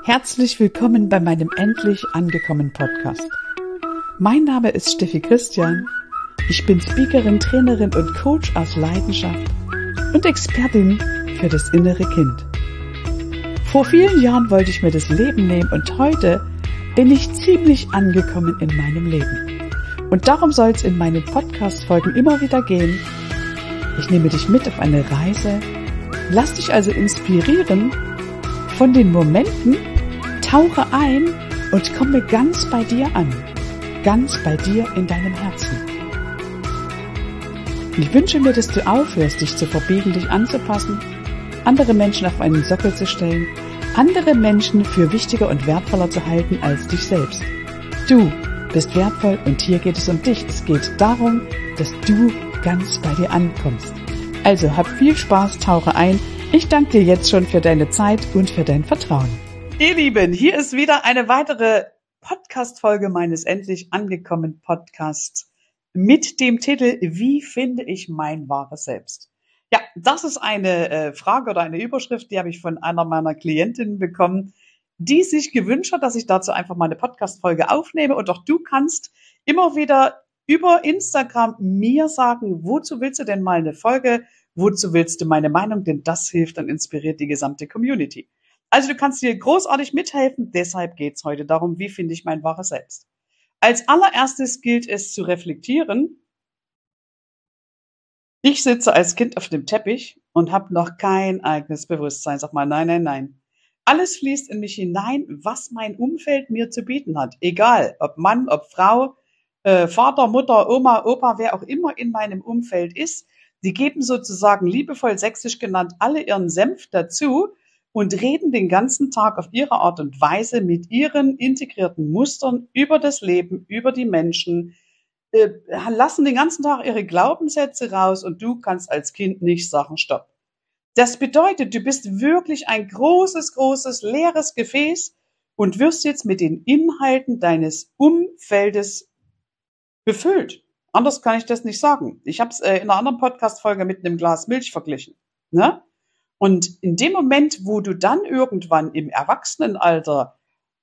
Herzlich willkommen bei meinem Endlich angekommen Podcast. Mein Name ist Steffi Christian. Ich bin Speakerin, Trainerin und Coach aus Leidenschaft und Expertin für das innere Kind. Vor vielen Jahren wollte ich mir das Leben nehmen und heute bin ich ziemlich angekommen in meinem Leben. Und darum soll es in meinen Podcast-Folgen immer wieder gehen. Ich nehme dich mit auf eine Reise, lass dich also inspirieren von den Momenten, tauche ein und komme ganz bei dir an, ganz bei dir in deinem Herzen. Ich wünsche mir, dass du aufhörst, dich zu verbiegen, dich anzupassen, andere Menschen auf einen Sockel zu stellen, andere Menschen für wichtiger und wertvoller zu halten als dich selbst. Du bist wertvoll und hier geht es um dich. Es geht darum, dass du ganz bei dir ankommst. Also hab viel Spaß, tauche ein. Ich danke dir jetzt schon für deine Zeit und für dein Vertrauen. Ihr Lieben, hier ist wieder eine weitere Podcast-Folge meines Endlich angekommen Podcasts mit dem Titel Wie finde ich mein wahres Selbst? Ja, das ist eine Frage oder eine Überschrift, die habe ich von einer meiner Klientinnen bekommen, die sich gewünscht hat, dass ich dazu einfach mal eine Podcast-Folge aufnehme. Und auch du kannst immer wieder über Instagram mir sagen, wozu willst du denn mal eine Folge? Wozu willst du meine Meinung? Denn das hilft und inspiriert die gesamte Community. Also du kannst dir großartig mithelfen. Deshalb geht es heute darum, wie finde ich mein wahres Selbst. Als allererstes gilt es zu reflektieren. Ich sitze als Kind auf dem Teppich und habe noch kein eigenes Bewusstsein. Sag mal, nein, nein, nein. Alles fließt in mich hinein, was mein Umfeld mir zu bieten hat. Egal, ob Mann, ob Frau, Vater, Mutter, Oma, Opa, wer auch immer in meinem Umfeld ist. Sie geben sozusagen, liebevoll sächsisch genannt, alle ihren Senf dazu und reden den ganzen Tag auf ihre Art und Weise mit ihren integrierten Mustern über das Leben, über die Menschen, lassen den ganzen Tag ihre Glaubenssätze raus und du kannst als Kind nicht sagen, stopp. Das bedeutet, du bist wirklich ein großes, großes, leeres Gefäß und wirst jetzt mit den Inhalten deines Umfeldes befüllt. Anders kann ich das nicht sagen. Ich habe es in einer anderen Podcast-Folge mit einem Glas Milch verglichen. Ne? Und in dem Moment, wo du dann irgendwann im Erwachsenenalter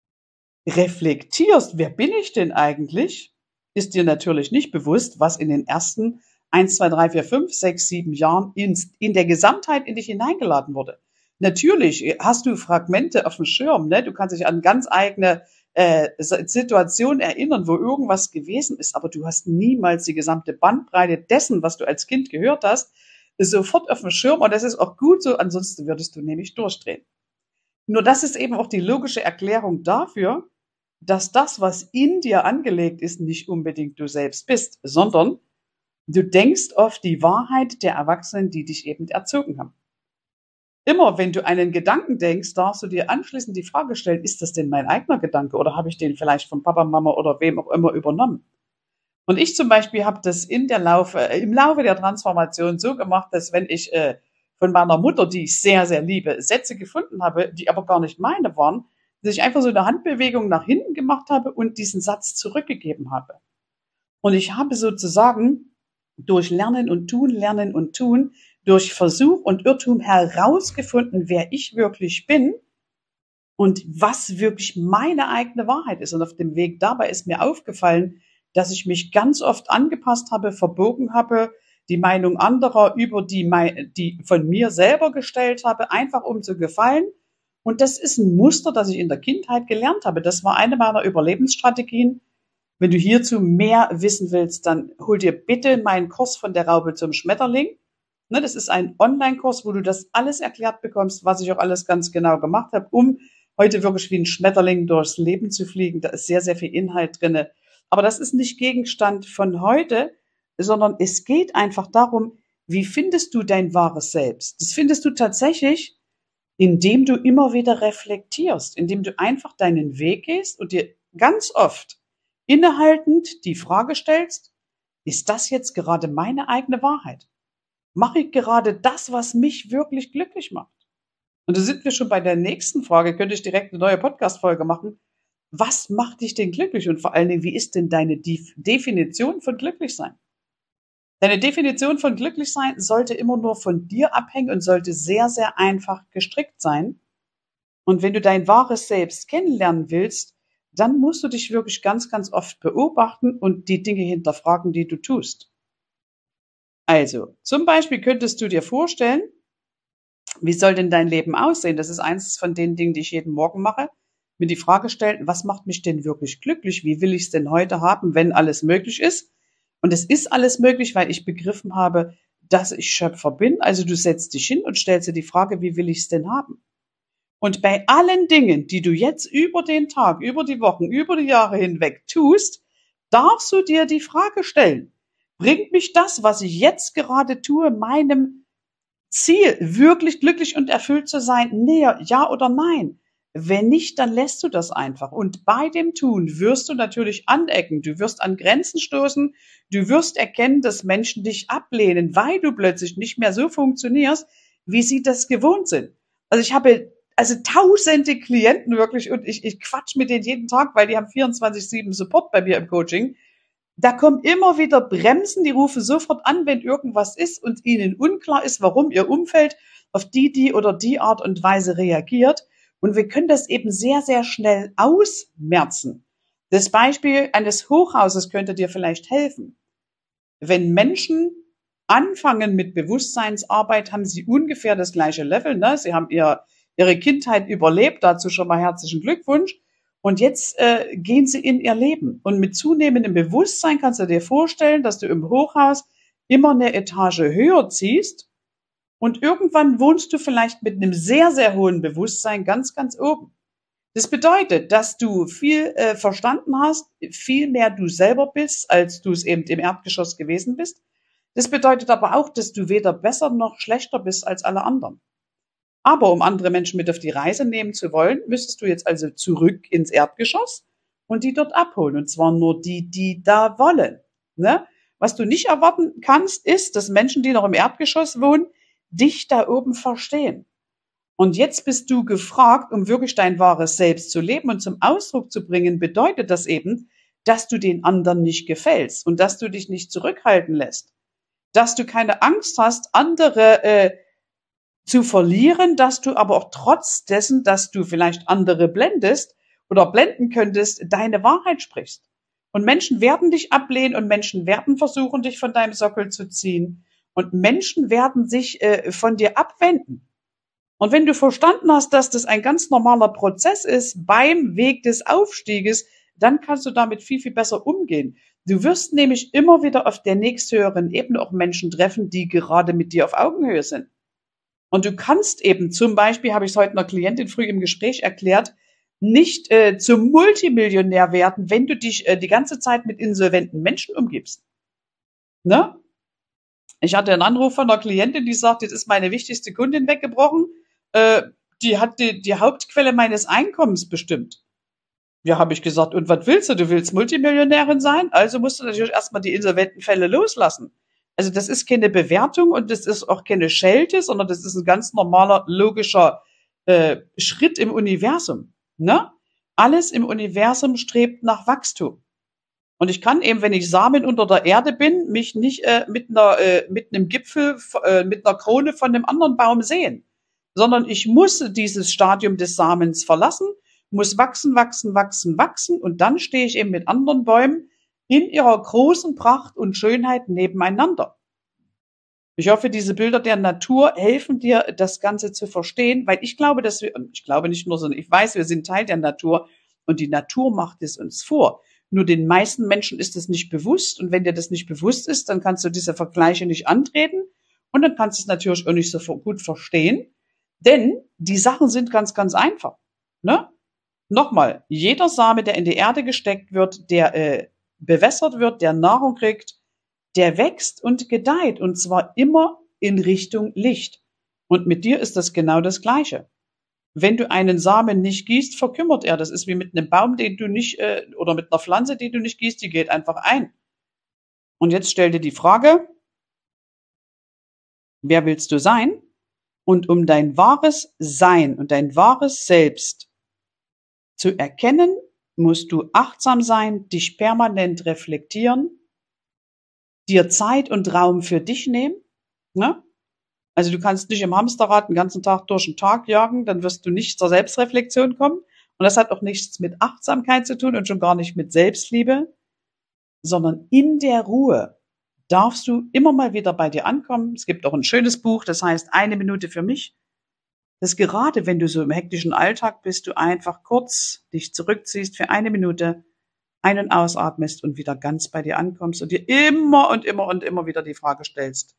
reflektierst, wer bin ich denn eigentlich, ist dir natürlich nicht bewusst, was in den ersten 1, 2, 3, 4, 5, 6, 7 Jahren in der Gesamtheit in dich hineingeladen wurde. Natürlich hast du Fragmente auf dem Schirm, ne? Du kannst dich an ganz eigene Situationen erinnern, wo irgendwas gewesen ist, aber du hast niemals die gesamte Bandbreite dessen, was du als Kind gehört hast, sofort auf dem Schirm und das ist auch gut so, ansonsten würdest du nämlich durchdrehen. Nur das ist eben auch die logische Erklärung dafür, dass das, was in dir angelegt ist, nicht unbedingt du selbst bist, sondern du denkst oft die Wahrheit der Erwachsenen, die dich eben erzogen haben. Immer wenn du einen Gedanken denkst, darfst du dir anschließend die Frage stellen, ist das denn mein eigener Gedanke oder habe ich den vielleicht von Papa, Mama oder wem auch immer übernommen? Und ich zum Beispiel habe das im Laufe der Transformation so gemacht, dass wenn ich von meiner Mutter, die ich sehr, sehr liebe, Sätze gefunden habe, die aber gar nicht meine waren, dass ich einfach so eine Handbewegung nach hinten gemacht habe und diesen Satz zurückgegeben habe. Und ich habe sozusagen durch Lernen und Tun, durch Versuch und Irrtum herausgefunden, wer ich wirklich bin und was wirklich meine eigene Wahrheit ist. Und auf dem Weg dabei ist mir aufgefallen, dass ich mich ganz oft angepasst habe, verbogen habe, die Meinung anderer über die von mir selber gestellt habe, einfach um zu gefallen. Und das ist ein Muster, das ich in der Kindheit gelernt habe. Das war eine meiner Überlebensstrategien. Wenn du hierzu mehr wissen willst, dann hol dir bitte meinen Kurs von der Raupe zum Schmetterling. Ne, das ist ein Online-Kurs, wo du das alles erklärt bekommst, was ich auch alles ganz genau gemacht habe, um heute wirklich wie ein Schmetterling durchs Leben zu fliegen. Da ist sehr, sehr viel Inhalt drinne. Aber das ist nicht Gegenstand von heute, sondern es geht einfach darum, wie findest du dein wahres Selbst? Das findest du tatsächlich, indem du immer wieder reflektierst, indem du einfach deinen Weg gehst und dir ganz oft innehaltend die Frage stellst, ist das jetzt gerade meine eigene Wahrheit? Mache ich gerade das, was mich wirklich glücklich macht? Und da sind wir schon bei der nächsten Frage, könnte ich direkt eine neue Podcast-Folge machen. Was macht dich denn glücklich? Und vor allen Dingen, wie ist denn deine Definition von glücklich sein? Deine Definition von glücklich sein sollte immer nur von dir abhängen und sollte sehr, sehr einfach gestrickt sein. Und wenn du dein wahres Selbst kennenlernen willst, dann musst du dich wirklich ganz, ganz oft beobachten und die Dinge hinterfragen, die du tust. Also, zum Beispiel könntest du dir vorstellen, wie soll denn dein Leben aussehen? Das ist eins von den Dingen, die ich jeden Morgen mache. Mir die Frage stellen, was macht mich denn wirklich glücklich? Wie will ich es denn heute haben, wenn alles möglich ist? Und es ist alles möglich, weil ich begriffen habe, dass ich Schöpfer bin. Also du setzt dich hin und stellst dir die Frage, wie will ich es denn haben? Und bei allen Dingen, die du jetzt über den Tag, über die Wochen, über die Jahre hinweg tust, darfst du dir die Frage stellen, bringt mich das, was ich jetzt gerade tue, meinem Ziel, wirklich glücklich und erfüllt zu sein, näher, ja oder nein? Wenn nicht, dann lässt du das einfach. Und bei dem Tun wirst du natürlich anecken, du wirst an Grenzen stoßen, du wirst erkennen, dass Menschen dich ablehnen, weil du plötzlich nicht mehr so funktionierst, wie sie das gewohnt sind. Also ich habe also tausende Klienten wirklich und ich quatsch mit denen jeden Tag, weil die haben 24/7 Support bei mir im Coaching. Da kommen immer wieder Bremsen, die rufen sofort an, wenn irgendwas ist und ihnen unklar ist, warum ihr Umfeld auf die oder die Art und Weise reagiert. Und wir können das eben sehr, sehr schnell ausmerzen. Das Beispiel eines Hochhauses könnte dir vielleicht helfen. Wenn Menschen anfangen mit Bewusstseinsarbeit, haben sie ungefähr das gleiche Level. Ne? Sie haben ihre Kindheit überlebt, dazu schon mal herzlichen Glückwunsch. Und jetzt gehen sie in ihr Leben. Und mit zunehmendem Bewusstsein kannst du dir vorstellen, dass du im Hochhaus immer eine Etage höher ziehst und irgendwann wohnst du vielleicht mit einem sehr, sehr hohen Bewusstsein ganz, ganz oben. Das bedeutet, dass du viel verstanden hast, viel mehr du selber bist, als du es eben im Erdgeschoss gewesen bist. Das bedeutet aber auch, dass du weder besser noch schlechter bist als alle anderen. Aber um andere Menschen mit auf die Reise nehmen zu wollen, müsstest du jetzt also zurück ins Erdgeschoss und die dort abholen. Und zwar nur die, die da wollen. Ne? Was du nicht erwarten kannst, ist, dass Menschen, die noch im Erdgeschoss wohnen, dich da oben verstehen. Und jetzt bist du gefragt, um wirklich dein wahres Selbst zu leben und zum Ausdruck zu bringen, bedeutet das eben, dass du den anderen nicht gefällst und dass du dich nicht zurückhalten lässt. Dass du keine Angst hast, andere zu verlieren, dass du aber auch trotz dessen, dass du vielleicht andere blendest oder blenden könntest, deine Wahrheit sprichst. Und Menschen werden dich ablehnen und Menschen werden versuchen, dich von deinem Sockel zu ziehen. Und Menschen werden sich von dir abwenden. Und wenn du verstanden hast, dass das ein ganz normaler Prozess ist beim Weg des Aufstieges, dann kannst du damit viel, viel besser umgehen. Du wirst nämlich immer wieder auf der nächsthöheren Ebene auch Menschen treffen, die gerade mit dir auf Augenhöhe sind. Und du kannst eben zum Beispiel, habe ich es heute einer Klientin früh im Gespräch erklärt, nicht zum Multimillionär werden, wenn du dich die ganze Zeit mit insolventen Menschen umgibst. Ne? Ich hatte einen Anruf von einer Klientin, die sagt, jetzt ist meine wichtigste Kundin weggebrochen. Äh, die hat die Hauptquelle meines Einkommens bestimmt. Ja, habe ich gesagt, und was willst du? Du willst Multimillionärin sein? Also musst du natürlich erstmal die insolventen Fälle loslassen. Also das ist keine Bewertung und das ist auch keine Schelte, sondern das ist ein ganz normaler, logischer Schritt im Universum. Ne? Alles im Universum strebt nach Wachstum. Und ich kann eben, wenn ich Samen unter der Erde bin, mich nicht mit einem Gipfel, mit einer Krone von einem anderen Baum sehen, sondern ich muss dieses Stadium des Samens verlassen, muss wachsen, wachsen, wachsen, wachsen und dann stehe ich eben mit anderen Bäumen in ihrer großen Pracht und Schönheit nebeneinander. Ich hoffe, diese Bilder der Natur helfen dir, das Ganze zu verstehen, weil ich glaube, ich glaube nicht nur, sondern ich weiß, wir sind Teil der Natur und die Natur macht es uns vor. Nur den meisten Menschen ist es nicht bewusst und wenn dir das nicht bewusst ist, dann kannst du diese Vergleiche nicht antreten und dann kannst du es natürlich auch nicht so gut verstehen, denn die Sachen sind ganz, ganz einfach. Ne? Nochmal, jeder Same, der in die Erde gesteckt wird, der bewässert wird, der Nahrung kriegt, der wächst und gedeiht und zwar immer in Richtung Licht. Und mit dir ist das genau das Gleiche. Wenn du einen Samen nicht gießt, verkümmert er. Das ist wie mit einem Baum, den du nicht, oder mit einer Pflanze, die du nicht gießt, die geht einfach ein. Und jetzt stell dir die Frage, wer willst du sein? Und um dein wahres Sein und dein wahres Selbst zu erkennen, musst du achtsam sein, dich permanent reflektieren, dir Zeit und Raum für dich nehmen. Ne? Also du kannst nicht im Hamsterrad den ganzen Tag durch den Tag jagen, dann wirst du nicht zur Selbstreflexion kommen. Und das hat auch nichts mit Achtsamkeit zu tun und schon gar nicht mit Selbstliebe, sondern in der Ruhe darfst du immer mal wieder bei dir ankommen. Es gibt auch ein schönes Buch, das heißt 1 Minute für mich. Das gerade, wenn du so im hektischen Alltag bist, du einfach kurz dich zurückziehst für 1 Minute, ein- und ausatmest und wieder ganz bei dir ankommst und dir immer und immer und immer wieder die Frage stellst: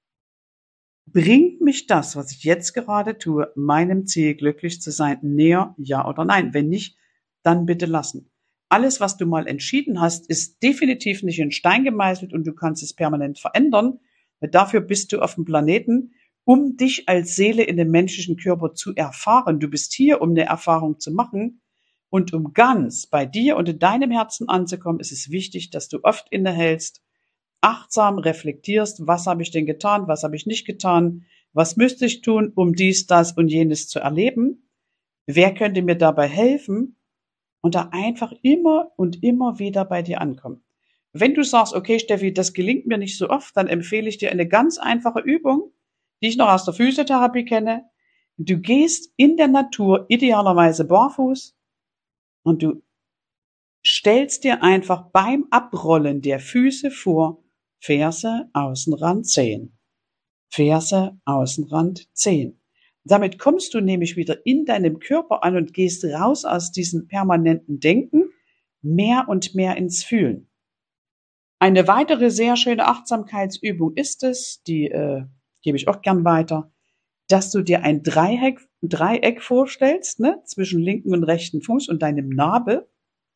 Bringt mich das, was ich jetzt gerade tue, meinem Ziel, glücklich zu sein, näher, ja oder nein? Wenn nicht, dann bitte lassen. Alles, was du mal entschieden hast, ist definitiv nicht in Stein gemeißelt und du kannst es permanent verändern. Dafür bist du auf dem Planeten, um dich als Seele in dem menschlichen Körper zu erfahren. Du bist hier, um eine Erfahrung zu machen. Und um ganz bei dir und in deinem Herzen anzukommen, ist es wichtig, dass du oft innehältst, achtsam reflektierst, was habe ich denn getan, was habe ich nicht getan, was müsste ich tun, um dies, das und jenes zu erleben, wer könnte mir dabei helfen und da einfach immer und immer wieder bei dir ankommen. Wenn du sagst, okay Steffi, das gelingt mir nicht so oft, dann empfehle ich dir eine ganz einfache Übung, die ich noch aus der Physiotherapie kenne. Du gehst in der Natur idealerweise barfuß und du stellst dir einfach beim Abrollen der Füße vor, Ferse, Außenrand, Zehen. Ferse, Außenrand, Zehen. Damit kommst du nämlich wieder in deinem Körper an und gehst raus aus diesem permanenten Denken, mehr und mehr ins Fühlen. Eine weitere sehr schöne Achtsamkeitsübung ist es, die gebe ich auch gern weiter, dass du dir ein Dreieck vorstellst, ne, zwischen linken und rechten Fuß und deinem Nabel.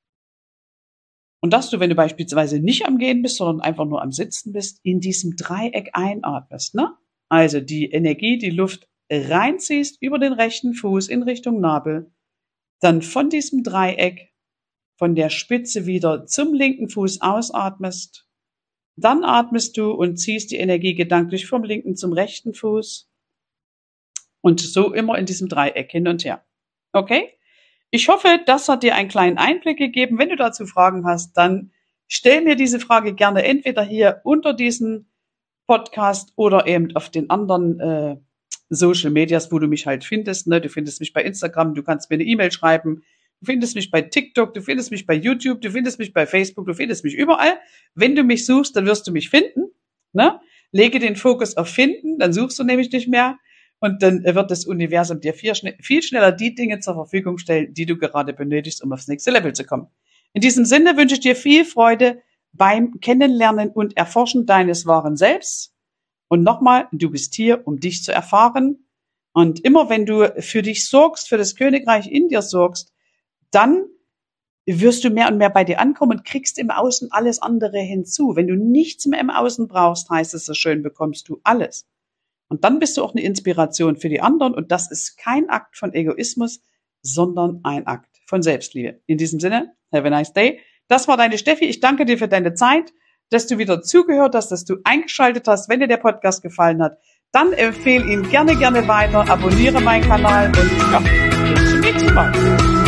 Und dass du, wenn du beispielsweise nicht am Gehen bist, sondern einfach nur am Sitzen bist, in diesem Dreieck einatmest, ne? Also die Energie, die Luft reinziehst über den rechten Fuß in Richtung Nabel, dann von diesem Dreieck, von der Spitze wieder zum linken Fuß ausatmest, dann atmest du und ziehst die Energie gedanklich vom linken zum rechten Fuß und so immer in diesem Dreieck hin und her. Okay? Ich hoffe, das hat dir einen kleinen Einblick gegeben. Wenn du dazu Fragen hast, dann stell mir diese Frage gerne entweder hier unter diesem Podcast oder eben auf den anderen Social Medias, wo du mich halt findest. Ne? Du findest mich bei Instagram, du kannst mir eine E-Mail schreiben, du findest mich bei TikTok, du findest mich bei YouTube, du findest mich bei Facebook, du findest mich überall. Wenn du mich suchst, dann wirst du mich finden. Ne? Lege den Fokus auf Finden, dann suchst du nämlich nicht mehr. Und dann wird das Universum dir viel schneller die Dinge zur Verfügung stellen, die du gerade benötigst, um aufs nächste Level zu kommen. In diesem Sinne wünsche ich dir viel Freude beim Kennenlernen und Erforschen deines wahren Selbst. Und nochmal, du bist hier, um dich zu erfahren. Und immer wenn du für dich sorgst, für das Königreich in dir sorgst, dann wirst du mehr und mehr bei dir ankommen und kriegst im Außen alles andere hinzu. Wenn du nichts mehr im Außen brauchst, heißt es so schön, bekommst du alles. Und dann bist du auch eine Inspiration für die anderen. Und das ist kein Akt von Egoismus, sondern ein Akt von Selbstliebe. In diesem Sinne, have a nice day. Das war deine Steffi. Ich danke dir für deine Zeit, dass du wieder zugehört hast, dass du eingeschaltet hast. Wenn dir der Podcast gefallen hat, dann empfehle ihn gerne weiter. Abonniere meinen Kanal und ja, bis zum nächsten Mal.